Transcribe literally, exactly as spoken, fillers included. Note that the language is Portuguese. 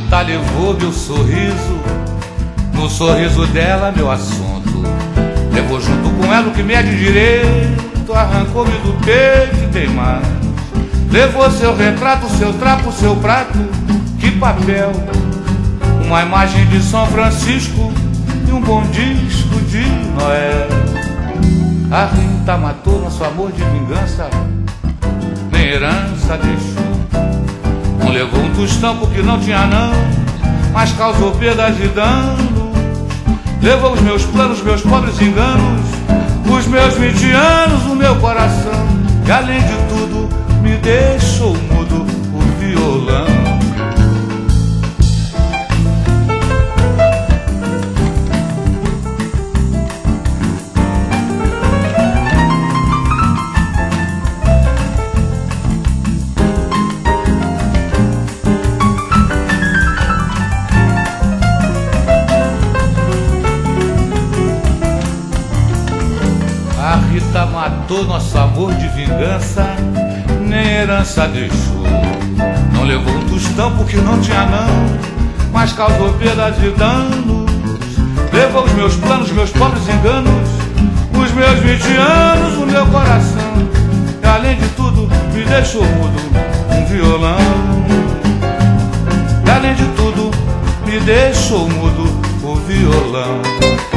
Rita levou meu sorriso, no sorriso dela meu assunto. Levou junto com ela o que me é de direito, arrancou-me do peito e tem mais. Levou seu retrato, seu trapo, seu prato, que papel, uma imagem de São Francisco e um bom disco de Noé. A Rita matou nosso amor de vingança, nem herança deixou. Não levou um tostão porque não tinha não, mas causou perdas e danos. Levou os meus planos, meus pobres enganos, os meus vinte anos, o meu coração. E além de tudo me deixou mudo o violão. A Rita matou nosso amor de vingança, nem herança deixou. Não levou um tostão porque não tinha não, mas causou perdas e danos. Levou os meus planos, meus pobres enganos, os meus vinte anos, o meu coração. E além de tudo me deixou mudo um violão. E além de tudo me deixou mudo o violão.